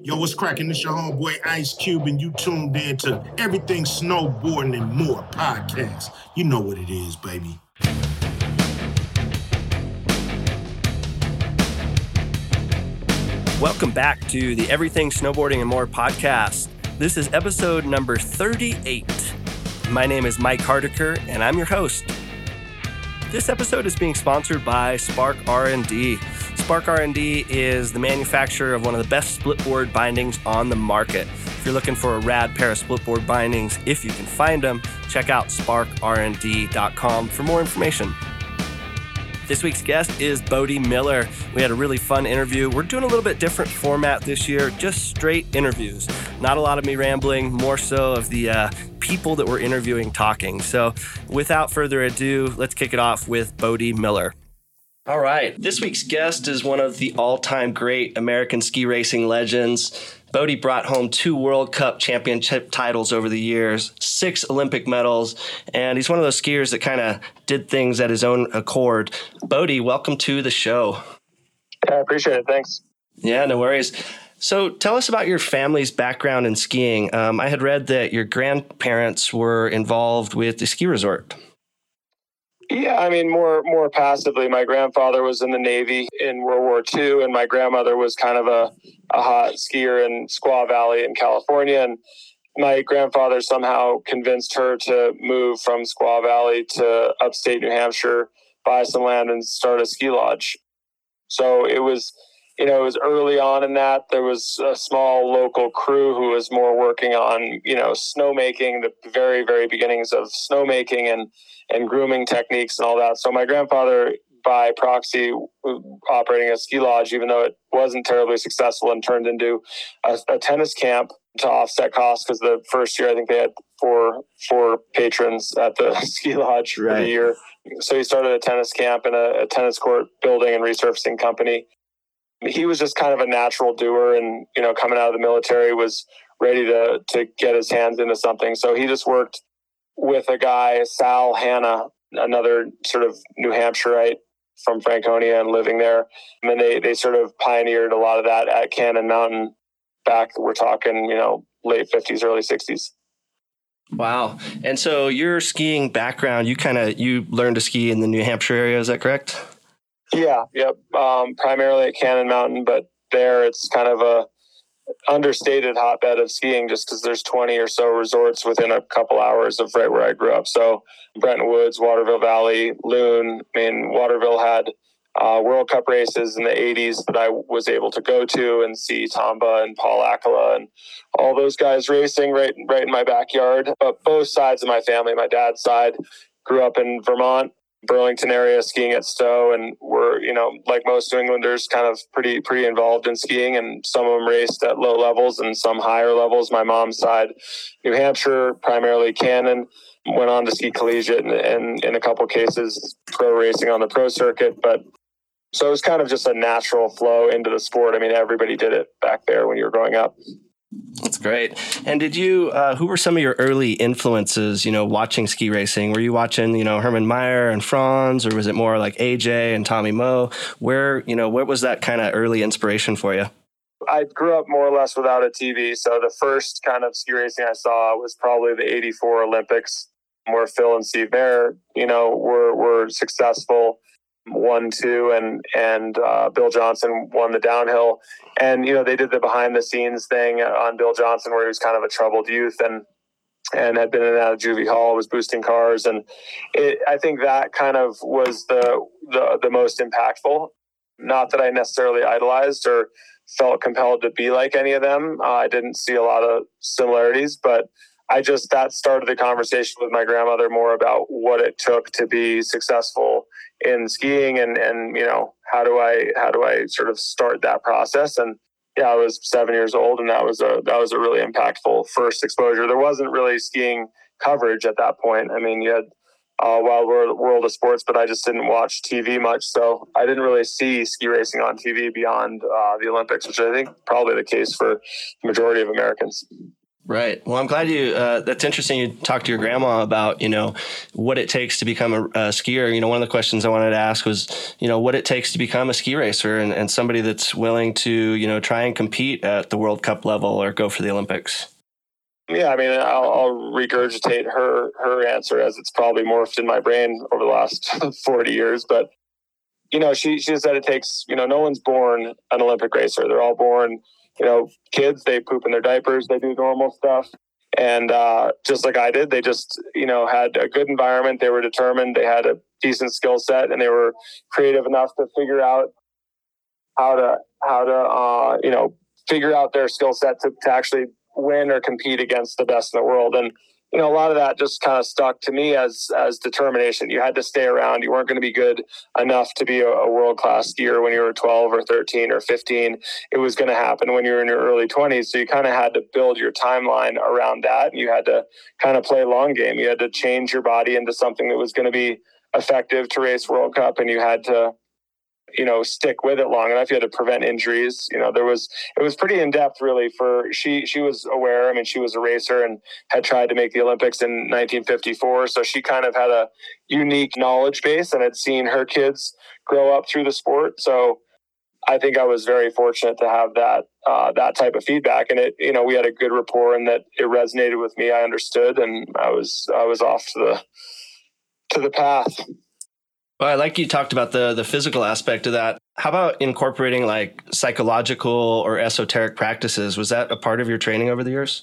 Yo, what's cracking? It's your homeboy Ice Cube, and you tuned in to Everything Snowboarding and More podcast. You know what it is, baby. Welcome back to the Everything Snowboarding and More podcast. This is episode number 38. My name is Mike Hardiker, and I'm your host. This episode is being sponsored by Spark R&D. Spark R&D is the manufacturer of one of the best splitboard bindings on the market. If you're looking for a rad pair of splitboard bindings, if you can find them, check out sparkrnd.com for more information. This week's guest is Bode Miller. We had a really fun interview. We're doing a little bit different format this year, just straight interviews. Not a lot of me rambling, more so of the people that we're interviewing talking. So without further ado, let's kick it off with Bode Miller. All right. This week's guest is one of the all-time great American ski racing legends. Bode brought home 2 World Cup championship titles over the years, 6 Olympic medals, and he's one of those skiers that kind of did things at his own accord. Bode, welcome to the show. Yeah, I appreciate it. Thanks. Yeah, no worries. So tell us about your family's background in skiing. I had read that your grandparents were involved with the ski resort. Yeah, I mean, more passively. My grandfather was in the Navy in World War II, and my grandmother was kind of a hot skier in Squaw Valley in California. And my grandfather somehow convinced her to move from Squaw Valley to upstate New Hampshire, buy some land, and start a ski lodge. So it was early on in that. There was a small local crew who was more working on, snowmaking, the very, very beginnings of snowmaking and grooming techniques and all that. So my grandfather, by proxy, operating a ski lodge, even though it wasn't terribly successful, and turned into a tennis camp to offset costs, because the first year I think they had four patrons at the ski lodge for the year. So he started a tennis camp and a tennis court building and resurfacing company. He was just kind of a natural doer, and coming out of the military was ready to get his hands into something. So he just worked with a guy, Sal Hanna, another sort of New Hampshireite from Franconia and living there. And then they sort of pioneered a lot of that at Cannon Mountain back, we're talking, late 50s, early 60s. Wow. And so your skiing background, you learned to ski in the New Hampshire area, is that correct? Yeah, yep. Primarily at Cannon Mountain, but there it's kind of a understated hotbed of skiing, just because there's 20 or so resorts within a couple hours of right where I grew up. So Bretton Woods, Waterville Valley, Loon. I mean, Waterville had World Cup races in the 80s that I was able to go to and see Tomba and Paul Akala and all those guys racing right in my backyard. But both sides of my family, my dad's side, grew up in Vermont, Burlington area, skiing at Stowe, and were, like most New Englanders, kind of pretty involved in skiing, and some of them raced at low levels and some higher levels. My mom's side, New Hampshire, primarily Cannon, went on to ski collegiate and in a couple cases pro racing on the pro circuit. But so it was kind of just a natural flow into the sport. I mean, everybody did it back there when you were growing up. That's great. And did you, who were some of your early influences, watching ski racing? Were you watching, Hermann Maier and Franz, or was it more like AJ and Tommy Moe? Where was that kind of early inspiration for you? I grew up more or less without a TV. So the first kind of ski racing I saw was probably the 84 Olympics, where Phil and Steve Mayer, were successful. 1, 2, and Bill Johnson won the downhill. And, they did the behind the scenes thing on Bill Johnson, where he was kind of a troubled youth and had been in and out of juvie hall, was boosting cars. And I think that kind of was the most impactful. Not that I necessarily idolized or felt compelled to be like any of them. I didn't see a lot of similarities, but that started the conversation with my grandmother more about what it took to be successful in skiing and how do I sort of start that process. And I was 7 years old, and that was a really impactful first exposure. There wasn't really skiing coverage at that point. I mean, you had Wild World of Sports, but I just didn't watch TV much, so I didn't really see ski racing on TV beyond the Olympics, which I think probably the case for the majority of Americans. Right. Well, I'm glad that's interesting. You talked to your grandma about, what it takes to become a skier. One of the questions I wanted to ask was, what it takes to become a ski racer and somebody that's willing to, try and compete at the World Cup level or go for the Olympics. Yeah, I mean, I'll regurgitate her answer as it's probably morphed in my brain over the last 40 years. But, she said it takes, no one's born an Olympic racer. They're all born, kids, they poop in their diapers, they do normal stuff. And just like I did, they just, had a good environment. They were determined. They had a decent skill set, and they were creative enough to figure out how to figure out their skill set to actually win or compete against the best in the world. And, a lot of that just kind of stuck to me as determination. You had to stay around. You weren't going to be good enough to be a world-class skier when you were 12 or 13 or 15. It was going to happen when you were in your early 20s. So you kind of had to build your timeline around that. And you had to kind of play long game. You had to change your body into something that was going to be effective to race World Cup. And you had to, stick with it long enough. You had to prevent injuries. It was pretty in depth really she was aware. I mean, she was a racer and had tried to make the Olympics in 1954. So she kind of had a unique knowledge base and had seen her kids grow up through the sport. So I think I was very fortunate to have that type of feedback. And we had a good rapport and that it resonated with me. I understood, and I was off to the path. Well, I like you talked about the physical aspect of that. How about incorporating like psychological or esoteric practices? Was that a part of your training over the years?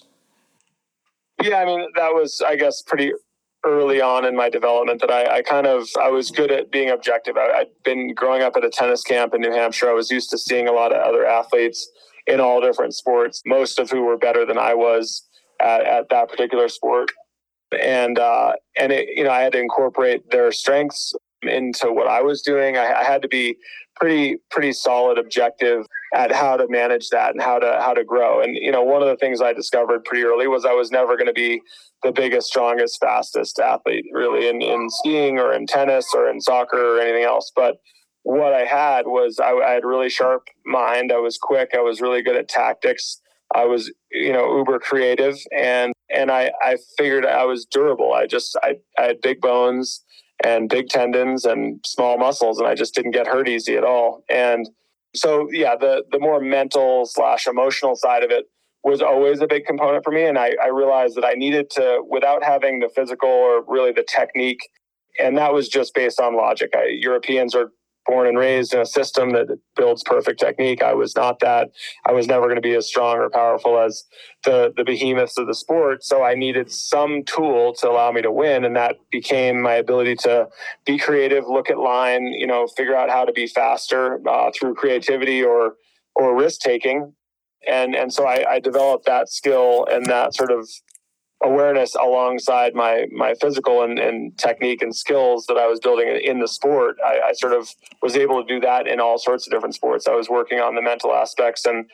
Yeah, I mean, that was, I guess, pretty early on in my development that I was good at being objective. I'd been growing up at a tennis camp in New Hampshire. I was used to seeing a lot of other athletes in all different sports, most of who were better than I was at that particular sport. And I had to incorporate their strengths into what I was doing. I had to be pretty solid objective at how to manage that and how to grow. And, one of the things I discovered pretty early was I was never going to be the biggest, strongest, fastest athlete really in skiing or in tennis or in soccer or anything else. But what I had was I had really sharp mind. I was quick. I was really good at tactics. I was, uber creative, and I figured I was durable. I had big bones and big tendons and small muscles, and I just didn't get hurt easy at all. And so, yeah, the more mental / emotional side of it was always a big component for me. And I realized that I needed to, without having the physical or really the technique, and that was just based on logic. Europeans are born and raised in a system that builds perfect technique. I was not that. I was never going to be as strong or powerful as the behemoths of the sport. So I needed some tool to allow me to win. And that became my ability to be creative, look at line, figure out how to be faster through creativity or risk taking. And so I developed that skill and that sort of awareness alongside my physical and technique and skills that I was building in the sport. I sort of was able to do that in all sorts of different sports. I was working on the mental aspects and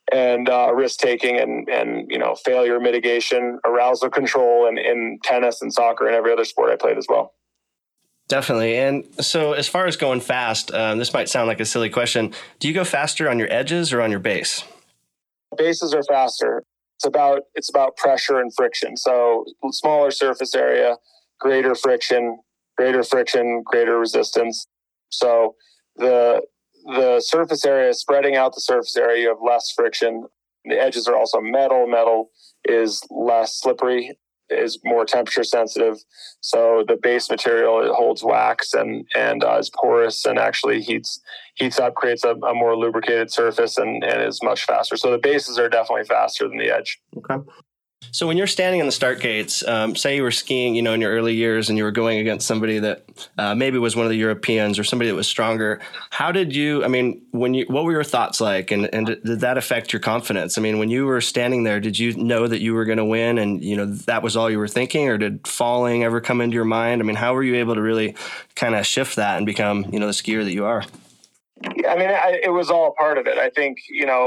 risk taking and failure mitigation, arousal control, and in tennis and soccer and every other sport I played as well. Definitely. And so as far as going fast, this might sound like a silly question. Do you go faster on your edges or on your base? Bases are faster. It's about pressure and friction. So smaller surface area, greater friction, greater resistance. So the surface area, spreading out the surface area, you have less friction. The edges are also metal. Metal is less slippery, is more temperature sensitive. So the base material, it holds wax and is porous and actually heats up, creates a more lubricated surface and is much faster. So the bases are definitely faster than the edge. Okay. So when you're standing in the start gates, say you were skiing, in your early years and you were going against somebody that maybe was one of the Europeans or somebody that was stronger, what were your thoughts like? And did that affect your confidence? I mean, when you were standing there, did you know that you were going to win and, that was all you were thinking, or did falling ever come into your mind? I mean, how were you able to really kind of shift that and become, the skier that you are? Yeah, I mean, it was all part of it. I think,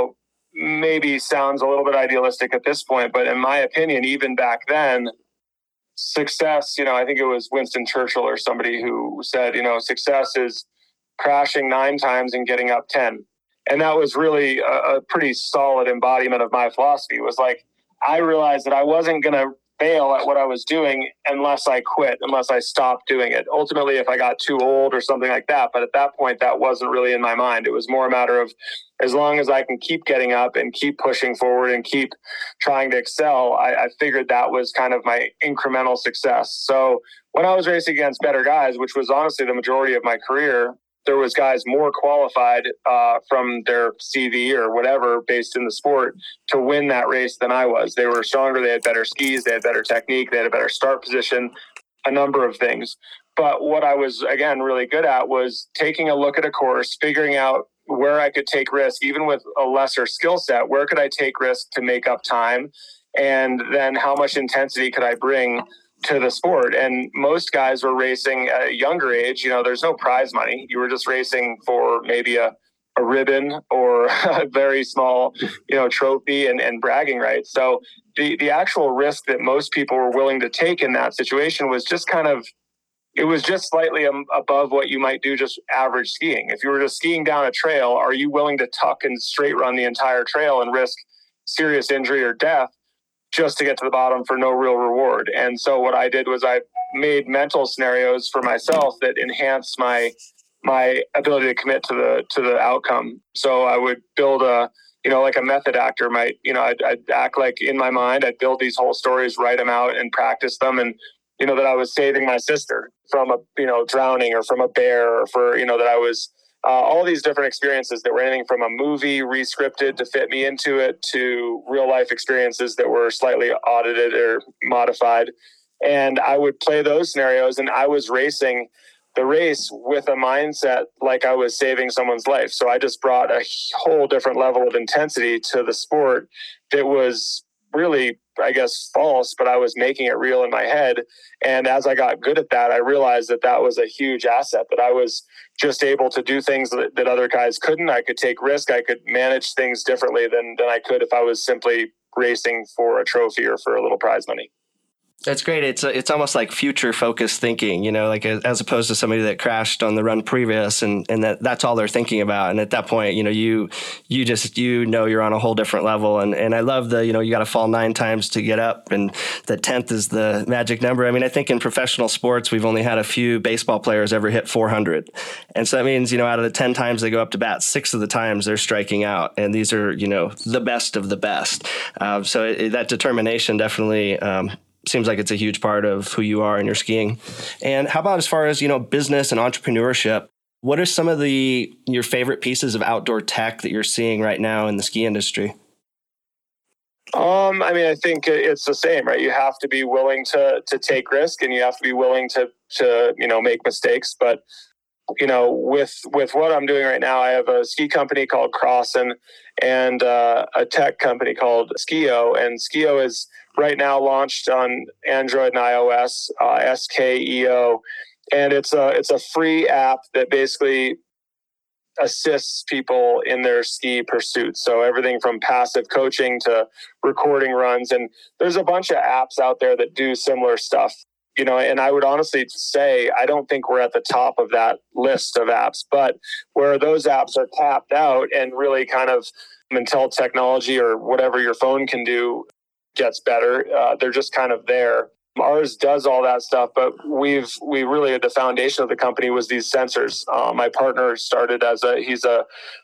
maybe sounds a little bit idealistic at this point, but in my opinion, even back then, success, I think it was Winston Churchill or somebody who said, success is crashing 9 times and getting up 10. And that was really a pretty solid embodiment of my philosophy. It was like, I realized that I wasn't going to fail at what I was doing unless I quit, unless I stopped doing it. Ultimately, if I got too old or something like that. But at that point, that wasn't really in my mind. It was more a matter of, as long as I can keep getting up and keep pushing forward and keep trying to excel, I figured that was kind of my incremental success. So when I was racing against better guys, which was honestly the majority of my career, there was guys more qualified from their CV or whatever based in the sport to win that race than I was. They were stronger. They had better skis. They had better technique. They had a better start position, a number of things. But what I was, again, really good at was taking a look at a course, figuring out where I could take risk, even with a lesser skill set. Where could I take risk to make up time? And then how much intensity could I bring to the sport? And most guys were racing at a younger age. There's no prize money. You were just racing for maybe a ribbon or a very small, trophy and bragging rights. So the actual risk that most people were willing to take in that situation was just it was just slightly above what you might do just average skiing. If you were just skiing down a trail, are you willing to tuck and straight run the entire trail and risk serious injury or death just to get to the bottom for no real reward? And so what I did was I made mental scenarios for myself that enhanced my ability to commit to the outcome. So I would build like a method actor might, I'd act like in my mind, I'd build these whole stories, write them out and practice them. And, that I was saving my sister from drowning or from a bear, or that I was all these different experiences that were anything from a movie re-scripted to fit me into it to real life experiences that were slightly audited or modified. And I would play those scenarios, and I was racing the race with a mindset like I was saving someone's life. So I just brought a whole different level of intensity to the sport that was really, I guess, false, but I was making it real in my head. And as I got good at that, I realized that was a huge asset, that I was just able to do things that other guys couldn't. I could take risk. I could manage things differently than I could if I was simply racing for a trophy or for a little prize money. That's great. It's almost like future focused thinking, like as opposed to somebody that crashed on the run previous and that's all they're thinking about. And at that point, you you're on a whole different level. And I love you got to fall 9 times to get up, and the 10th is the magic number. I mean, I think in professional sports, we've only had a few baseball players ever hit 400. And so that means, out of the 10 times they go up to bat, 6 of the times they're striking out. And these are, the best of the best. So that determination definitely, seems like it's a huge part of who you are in your skiing. And how about as far as, business and entrepreneurship? What are some of your favorite pieces of outdoor tech that you're seeing right now in the ski industry? I think it's the same, right? You have to be willing to take risk, and you have to be willing to make mistakes. But, with what I'm doing right now, I have a ski company called Crossin and a tech company called Skio. And Skio is right now launched on Android and iOS, Skeo. And it's a free app that basically assists people in their ski pursuits. So everything from passive coaching to recording runs. And there's a bunch of apps out there that do similar stuff. And I would honestly say, I don't think we're at the top of that list of apps, but where those apps are tapped out and really kind of until technology or whatever your phone can do gets better, they're just kind of there. Ours does all that stuff, but we really, the foundation of the company was these sensors. My partner started he's a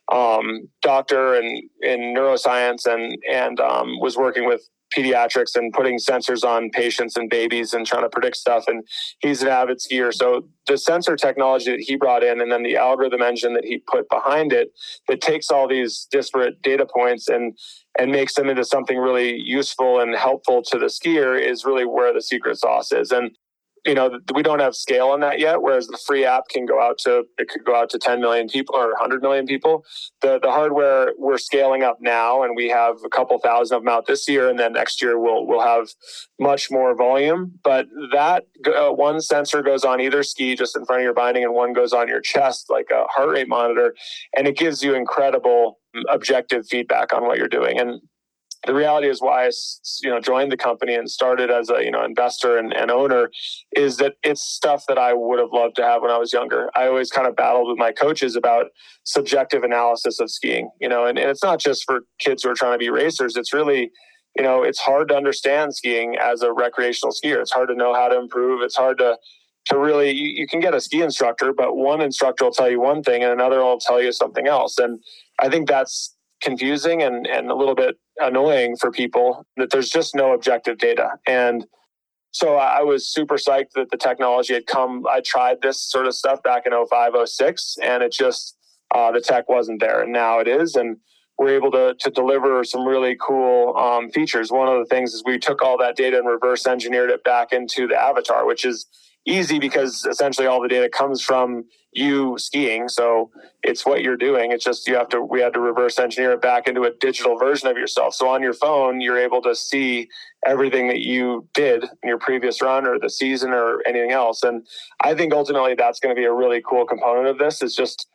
doctor in neuroscience and was working with pediatrics and putting sensors on patients and babies and trying to predict stuff. And he's an avid skier. So the sensor technology that he brought in, and then the algorithm engine that he put behind it, that takes all these disparate data points and makes them into something really useful and helpful to the skier, is really where the secret sauce is. And we don't have scale on that yet, whereas the free app could go out to 10 million people or 100 million people. The hardware we're scaling up now, and we have a couple thousand of them out this year, and then next year we'll have much more volume. But that one sensor goes on either ski just in front of your binding, and one goes on your chest like a heart rate monitor, and it gives you incredible objective feedback on what you're doing. And the reality is why I, joined the company and started as a, investor and owner, is that it's stuff that I would have loved to have when I was younger. I always kind of battled with my coaches about subjective analysis of skiing, and it's not just for kids who are trying to be racers. It's really it's hard to understand skiing as a recreational skier. It's hard to know how to improve. It's hard to really, you can get a ski instructor, but one instructor will tell you one thing and another will tell you something else. And I think that's confusing and a little bit annoying for people, that there's just no objective data. And so I was super psyched that the technology had come. I tried this sort of stuff back in 05, 06, and it just, the tech wasn't there. And now it is. And we're able to deliver some really cool features. One of the things is we took all that data and reverse engineered it back into the avatar, which is easy because essentially all the data comes from you skiing. So it's what you're doing. It's just we had to reverse engineer it back into a digital version of yourself. So on your phone, you're able to see everything that you did in your previous run or the season or anything else. And I think ultimately that's going to be a really cool component of this, is just,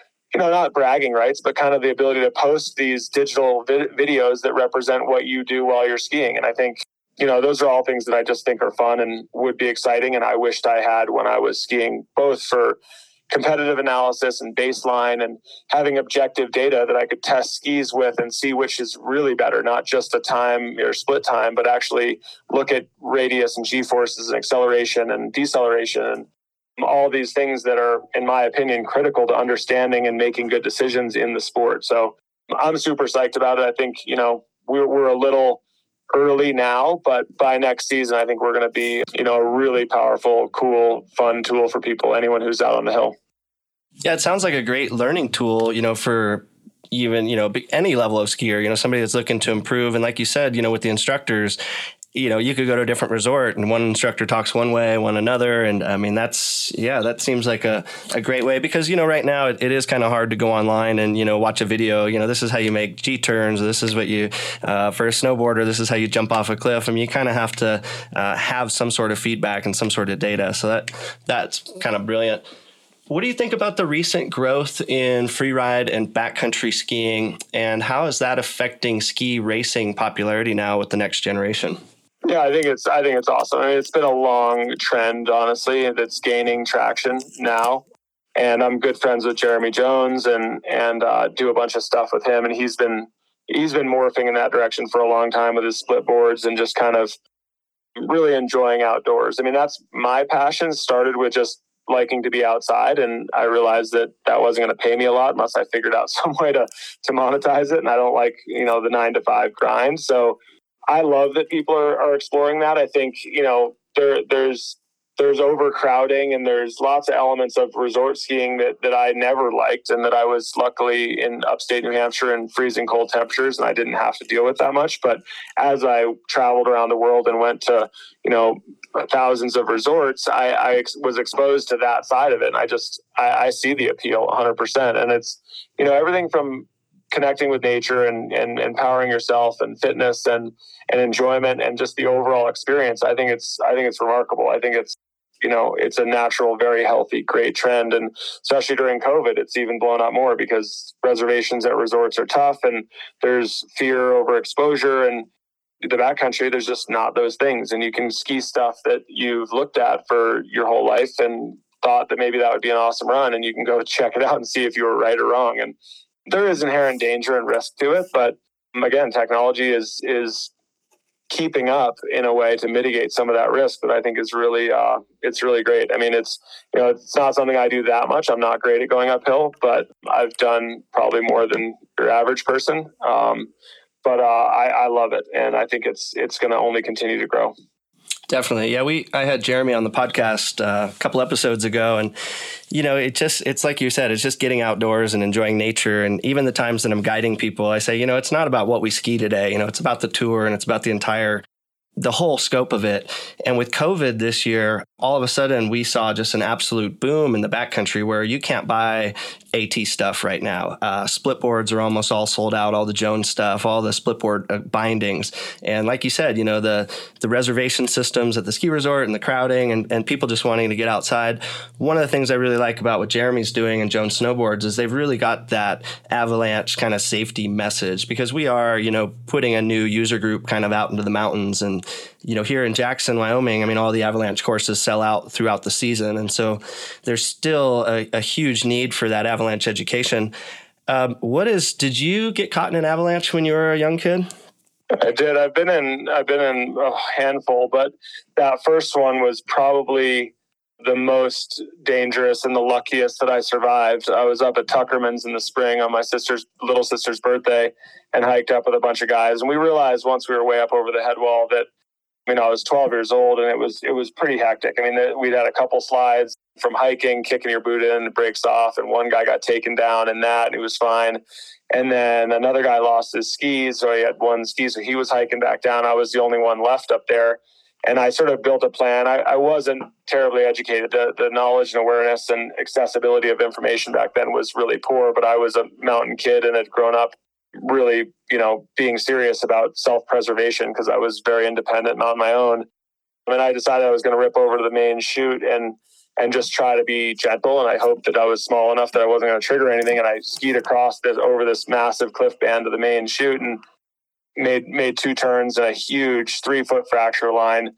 not bragging rights, but kind of the ability to post these digital videos that represent what you do while you're skiing. And I think, those are all things that I just think are fun and would be exciting. And I wished I had when I was skiing, both for competitive analysis and baseline and having objective data that I could test skis with and see which is really better, not just a time or split time, but actually look at radius and G-forces and acceleration and deceleration and all these things that are, in my opinion, critical to understanding and making good decisions in the sport. So I'm super psyched about it. I think, we're a little early now, but by next season, I think we're going to be, a really powerful, cool, fun tool for people, anyone who's out on the hill. Yeah, it sounds like a great learning tool, for even, any level of skier, somebody that's looking to improve. And like you said, with the instructors, you could go to a different resort and one instructor talks one way, one another. And I mean, that seems like a great way because, right now it is kind of hard to go online and, watch a video, this is how you make G-turns. This is what you, for a snowboarder, this is how you jump off a cliff. I mean, you kind of have to have some sort of feedback and some sort of data. So that's kind of brilliant. What do you think about the recent growth in freeride and backcountry skiing, and how is that affecting ski racing popularity now with the next generation? Yeah, I think it's awesome. I mean, it's been a long trend, honestly, that's gaining traction now. And I'm good friends with Jeremy Jones and do a bunch of stuff with him. And he's been morphing in that direction for a long time with his split boards and just kind of really enjoying outdoors. I mean, that's my passion. Started with just liking to be outside, and I realized that wasn't going to pay me a lot unless I figured out some way to monetize it. And I don't like, the 9-to-5 grind. So I love that people are exploring that. I think, there's overcrowding and there's lots of elements of resort skiing that I never liked, and that I was luckily in upstate New Hampshire in freezing cold temperatures and I didn't have to deal with that much. But as I traveled around the world and went to, thousands of resorts, I was exposed to that side of it. And I see the appeal 100%. And it's, everything from connecting with nature and empowering yourself and fitness and enjoyment and just the overall experience. I think it's remarkable. I think it's a natural, very healthy, great trend. And especially during COVID, it's even blown up more because reservations at resorts are tough and there's fear over exposure. And the backcountry, there's just not those things. And you can ski stuff that you've looked at for your whole life and thought that maybe that would be an awesome run. And you can go check it out and see if you were right or wrong. And there is inherent danger and risk to it. But again, technology is keeping up in a way to mitigate some of that risk that I think is really, it's really great. I mean, it's not something I do that much. I'm not great at going uphill, but I've done probably more than your average person. But I love it. And I think it's going to only continue to grow. Definitely. Yeah, I had Jeremy on the podcast a couple episodes ago, and it's like you said, it's just getting outdoors and enjoying nature. And even the times that I'm guiding people, I say, it's not about what we ski today. It's about the tour and it's about the whole scope of it. And with COVID this year, all of a sudden we saw just an absolute boom in the backcountry where you can't buy AT stuff right now. Split boards are almost all sold out, all the Jones stuff, all the split board bindings. And like you said, the reservation systems at the ski resort and the crowding and people just wanting to get outside. One of the things I really like about what Jeremy's doing and Jones Snowboards is they've really got that avalanche kind of safety message, because we are, putting a new user group kind of out into the mountains. And here in Jackson, Wyoming, I mean, all the avalanche courses sell out throughout the season. And so there's still a huge need for that avalanche education. Did you get caught in an avalanche when you were a young kid? I did. I've been in a handful, but that first one was probably the most dangerous and the luckiest that I survived. I was up at Tuckerman's in the spring on my little sister's birthday and hiked up with a bunch of guys. And we realized once we were way up over the head wall that, I was 12 years old and it was pretty hectic. We'd had a couple slides from hiking, kicking your boot in, it breaks off, and one guy got taken down in that, and he was fine. And then another guy lost his skis, so he had one ski, so he was hiking back down. I was the only one left up there. And I sort of built a plan. I wasn't terribly educated. The knowledge and awareness and accessibility of information back then was really poor, but I was a mountain kid and had grown up really, being serious about self-preservation because I was very independent and on my own. And I decided I was going to rip over to the main chute and just try to be gentle. And I hoped that I was small enough that I wasn't going to trigger anything. And I skied across over this massive cliff band to the main chute and made 2 turns and a huge 3-foot fracture line,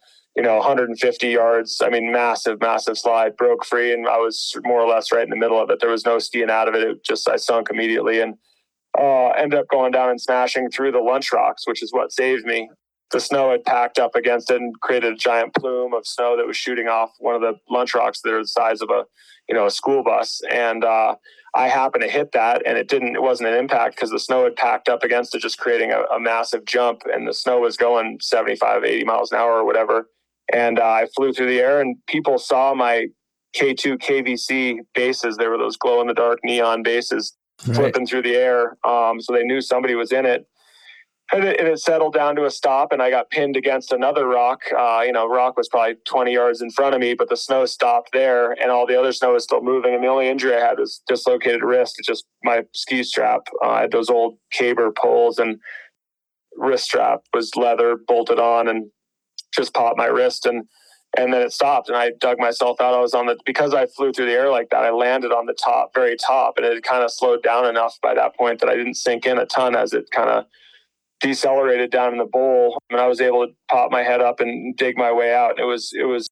150 yards. Massive slide, broke free. And I was more or less right in the middle of it. There was no skiing out of it. I sunk immediately and ended up going down and smashing through the lunch rocks, which is what saved me. The snow had packed up against it and created a giant plume of snow that was shooting off one of the lunch rocks that are the size of a school bus. And I happened to hit that, and it wasn't an impact because the snow had packed up against it, just creating a massive jump. And the snow was going 75, 80 miles an hour or whatever. And I flew through the air, and people saw my K2 KVC bases. They were those glow in the dark neon bases flipping through the air. So they knew somebody was in it. And it settled down to a stop, and I got pinned against another rock. Rock was probably 20 yards in front of me, but the snow stopped there, and all the other snow was still moving. And the only injury I had was dislocated wrist. It's just my ski strap. I had those old Caber poles, and wrist strap was leather bolted on, and just popped my wrist. And then it stopped, and I dug myself out. Because I flew through the air like that, I landed on the top, very top, and it had kind of slowed down enough by that point that I didn't sink in a ton as it kind of decelerated down in the bowl, and I was able to pop my head up and dig my way out. It was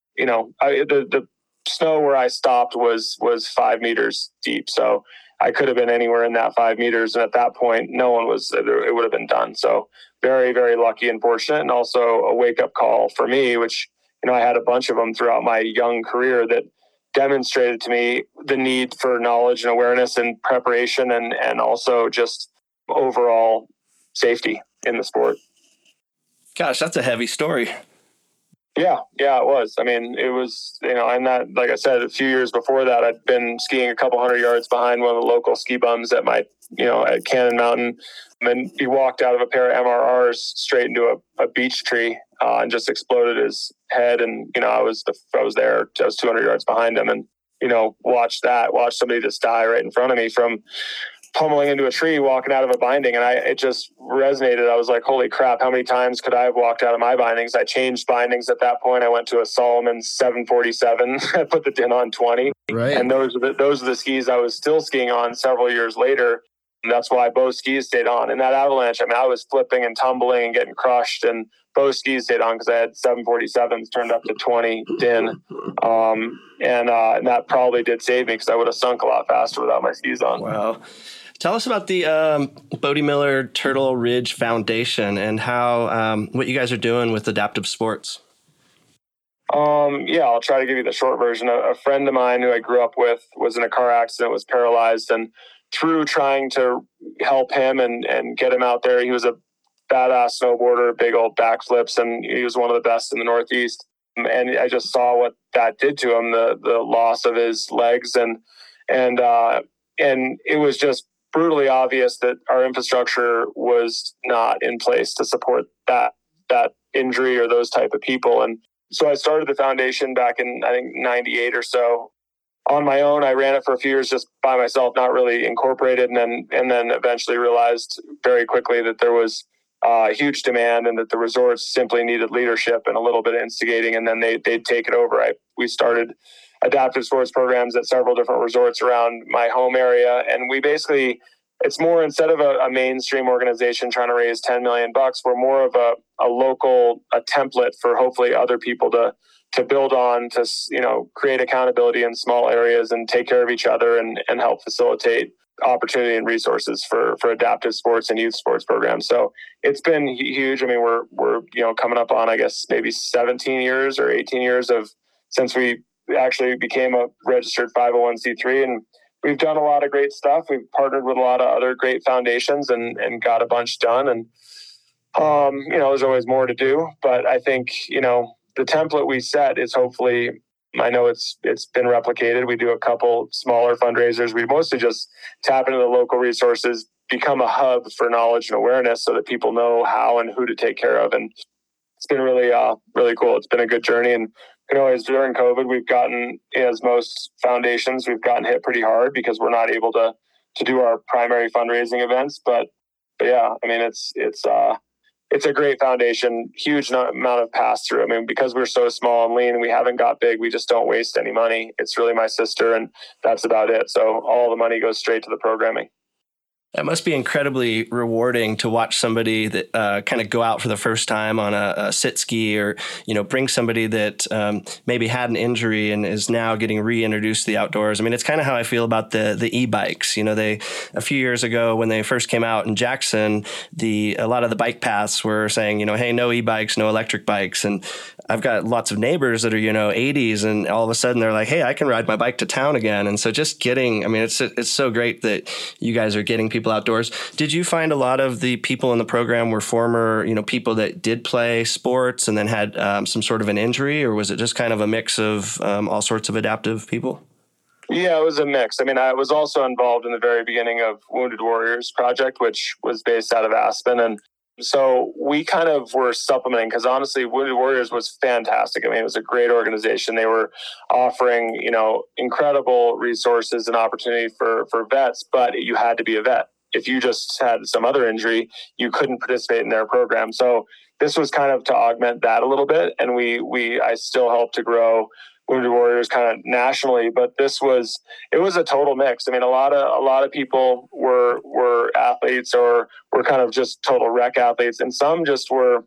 the snow where I stopped was 5 meters deep, so I could have been anywhere in that 5 meters, and at that point, no one was. It would have been done. So very, very lucky and fortunate, and also a wake up call for me, which I had a bunch of them throughout my young career that demonstrated to me the need for knowledge and awareness and preparation, and also just overall safety in the sport. Gosh, that's a heavy story. Yeah, it was. It was, and that, like I said, a few years before that, I'd been skiing a couple 100 yards behind one of the local ski bums at at Cannon Mountain. And then he walked out of a pair of MRRs straight into a beech tree and just exploded his head. And, I was there, I was 200 yards behind him, and, watched somebody just die right in front of me from pummeling into a tree, walking out of a binding. And it just resonated. I was like, holy crap, how many times could I have walked out of my bindings? I changed bindings at that point. I went to a Salomon 747. I put the DIN on 20. Right. And those are the skis I was still skiing on several years later. And that's why both skis stayed on. And that avalanche, I was flipping and tumbling and getting crushed, and both skis stayed on because I had 747s turned up to 20 DIN. And that probably did save me because I would have sunk a lot faster without my skis on. Wow. Tell us about the Bode Miller Turtle Ridge Foundation and how what you guys are doing with adaptive sports. I'll try to give you the short version. A friend of mine who I grew up with was in a car accident, was paralyzed, and through trying to help him and get him out there, he was a badass snowboarder, big old backflips, and he was one of the best in the Northeast. And I just saw what that did to him, the loss of his legs, and it was just brutally obvious that our infrastructure was not in place to support that injury or those type of people. And so I started the foundation back in, I think, 98 or so. On my own, I ran it for a few years just by myself, not really incorporated, and then eventually realized very quickly that there was huge demand and that the resorts simply needed leadership and a little bit of instigating, and then they'd take it over. We started adaptive sports programs at several different resorts around my home area. And we basically, it's more, instead of a mainstream organization trying to raise $10 million, we're more of a local template for hopefully other people to build on, to, create accountability in small areas and take care of each other and help facilitate opportunity and resources for adaptive sports and youth sports programs. So it's been huge. I mean, we're coming up on, I guess, maybe 17 years or 18 years since we actually became a registered 501c3, and we've done a lot of great stuff. We've partnered with a lot of other great foundations and got a bunch done. And there's always more to do, but I think the template we set is hopefully, I know it's been replicated. We do a couple smaller fundraisers. We mostly just tap into the local resources, become a hub for knowledge and awareness so that people know how and who to take care of. And it's been really, really cool. It's been a good journey. And as during COVID, we've gotten, as most foundations, we've gotten hit pretty hard because we're not able to do our primary fundraising events. But yeah, I mean, it's a great foundation, huge amount of pass through. I mean, because we're so small and lean and we haven't got big, we just don't waste any money. It's really my sister, and that's about it. So all the money goes straight to the programming. That must be incredibly rewarding to watch somebody that kind of go out for the first time on a sit ski, or, bring somebody that maybe had an injury and is now getting reintroduced to the outdoors. I mean, it's kind of how I feel about the e-bikes. A few years ago when they first came out in Jackson, a lot of the bike paths were saying, hey, no e-bikes, no electric bikes. And I've got lots of neighbors that are, 80s, and all of a sudden they're like, hey, I can ride my bike to town again. And so just it's so great that you guys are getting people outdoors. Did you find a lot of the people in the program were former, people that did play sports and then had some sort of an injury, or was it just kind of a mix of all sorts of adaptive people? Yeah, it was a mix. I mean, I was also involved in the very beginning of Wounded Warriors Project, which was based out of Aspen. And so we kind of were supplementing, because honestly, Wounded Warriors was fantastic. I mean, it was a great organization. They were offering, incredible resources and opportunity for vets, but you had to be a vet. If you just had some other injury, you couldn't participate in their program. So this was kind of to augment that a little bit. And I still helped to grow Wounded Warriors kind of nationally, but it was a total mix. I mean, a lot of people were athletes or were kind of just total rec athletes, and some just were,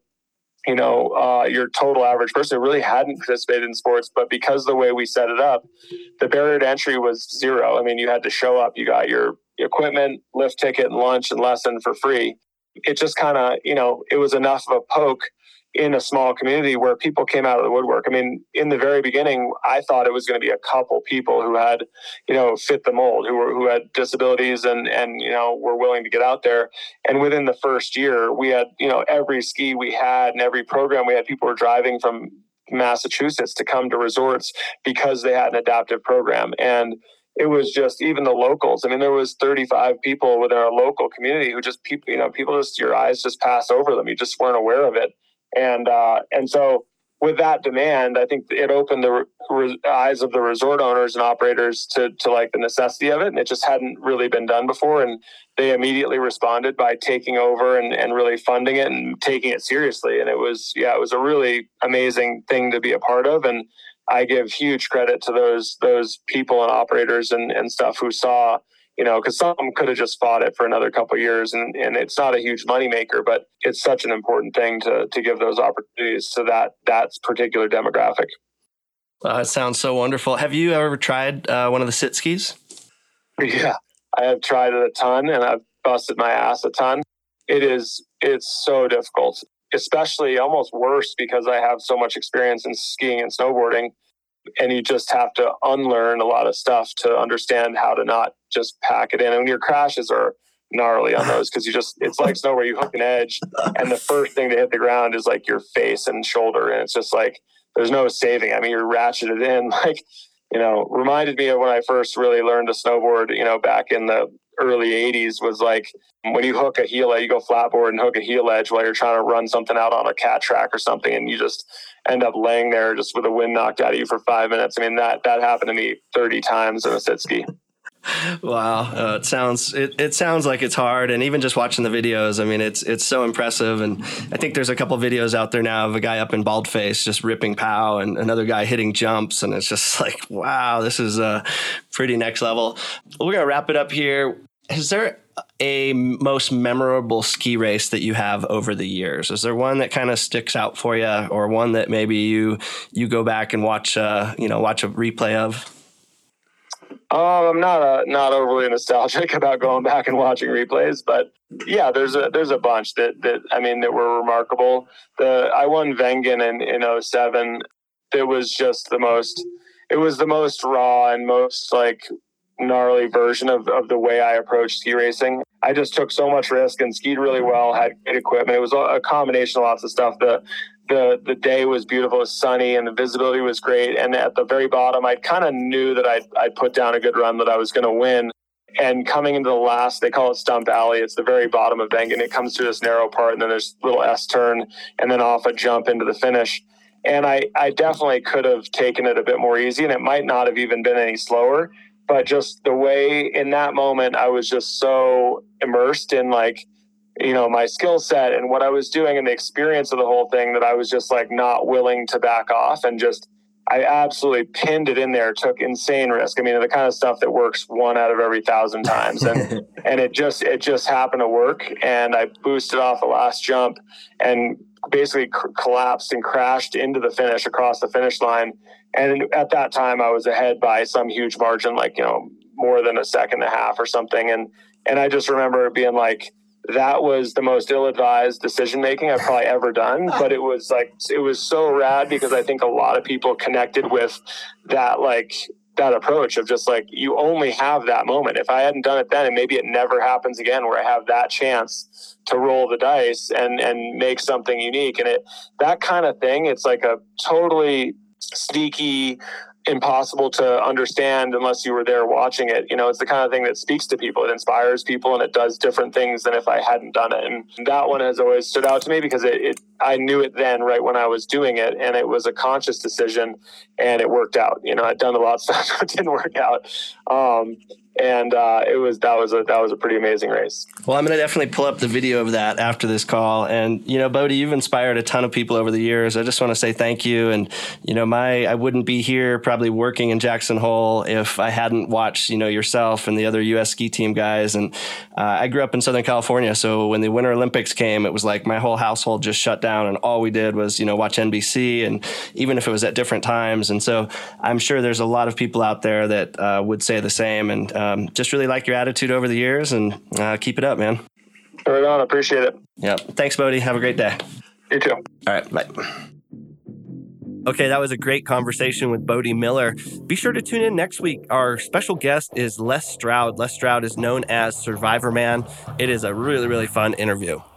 your total average person who really hadn't participated in sports. But because the way we set it up, the barrier to entry was zero. I mean, you had to show up, you got your equipment, lift ticket, and lunch and lesson for free. It just kind of, it was enough of a poke in a small community where people came out of the woodwork. I mean, in the very beginning, I thought it was going to be a couple people who had, fit the mold, who had disabilities and were willing to get out there. And within the first year, we had, every ski we had and every program we had, people were driving from Massachusetts to come to resorts because they had an adaptive program. And it was just, even the locals. I mean, there was 35 people within our local community who just, people just, your eyes just pass over them. You just weren't aware of it. And so with that demand, I think it opened the eyes of the resort owners and operators to like the necessity of it. And it just hadn't really been done before. And they immediately responded by taking over and really funding it and taking it seriously. And it was a really amazing thing to be a part of. And I give huge credit to those people and operators and stuff who saw, because some could have just fought it for another couple of years, and it's not a huge moneymaker, but it's such an important thing to give those opportunities to that particular demographic. It sounds so wonderful. Have you ever tried one of the sit skis? Yeah, I have tried it a ton, and I've busted my ass a ton. It's so difficult, especially almost worse because I have so much experience in skiing and snowboarding. And you just have to unlearn a lot of stuff to understand how to not just pack it in. And your crashes are gnarly on those because it's like snow where you hook an edge and the first thing to hit the ground is like your face and shoulder. And it's just like, there's no saving. I mean, you're ratcheted in, like, reminded me of when I first really learned to snowboard, back in the early 80s, was like when you hook a heel edge, you go flatboard and hook a heel edge while you're trying to run something out on a cat track or something, and you just end up laying there just with the wind knocked out of you for 5 minutes. I mean, that happened to me 30 times in a sit ski. Wow. It sounds like it's hard. And even just watching the videos, I mean, it's so impressive. And I think there's a couple of videos out there now of a guy up in Baldface just ripping pow and another guy hitting jumps. And it's just like, wow, this is pretty next level. We're going to wrap it up here. Is there a most memorable ski race that you have over the years? Is there one that kind of sticks out for you, or one that maybe you go back and watch a replay of? I'm not overly nostalgic about going back and watching replays, but yeah, there's a bunch that were remarkable. I won Wengen in 2007. It was just the most raw and most like gnarly version of the way I approached ski racing. I just took so much risk and skied really well, had great equipment. It was a combination of lots of stuff. The day was beautiful, it was sunny, and the visibility was great. And at the very bottom, I kind of knew that I'd put down a good run, that I was going to win. And coming into the last, they call it Stump Alley. It's the very bottom of Wengen. It comes through this narrow part, and then there's a little S turn, and then off a jump into the finish. And I definitely could have taken it a bit more easy, and it might not have even been any slower. But just the way in that moment, I was just so immersed in my skill set and what I was doing and the experience of the whole thing, that I was just like not willing to back off, and I absolutely pinned it in there, took insane risk. I mean, the kind of stuff that works 1 out of every 1,000 times. And it just happened to work. And I boosted off the last jump and basically collapsed and crashed into the finish, across the finish line. And at that time I was ahead by some huge margin, more than a second and a half or something. And I just remember it being like, that was the most ill-advised decision-making I've probably ever done. But it was so rad, because I think a lot of people connected with that approach of just you only have that moment. If I hadn't done it then, and maybe it never happens again, where I have that chance to roll the dice and make something unique. And that kind of thing, it's like a totally sneaky, impossible to understand unless you were there watching it. It's the kind of thing that speaks to people. It inspires people, and it does different things than if I hadn't done it. And that one has always stood out to me, because I knew it then, right when I was doing it, and it was a conscious decision, and it worked out. I'd done a lot of stuff that didn't work out. That was a pretty amazing race. Well, I'm going to definitely pull up the video of that after this call. And, Bodie, you've inspired a ton of people over the years. I just want to say thank you. And, I wouldn't be here probably working in Jackson Hole if I hadn't watched, yourself and the other U.S. ski team guys. And I grew up in Southern California. So when the Winter Olympics came, it was like my whole household just shut down, and all we did was, watch NBC, and even if it was at different times. And so I'm sure there's a lot of people out there that would say the same. And just really like your attitude over the years, and keep it up, man. Right on. Appreciate it. Yeah. Thanks, Bodie. Have a great day. You too. All right. Bye. Okay, that was a great conversation with Bodie Miller. Be sure to tune in next week. Our special guest is Les Stroud. Les Stroud is known as Survivor Man. It is a really, really fun interview.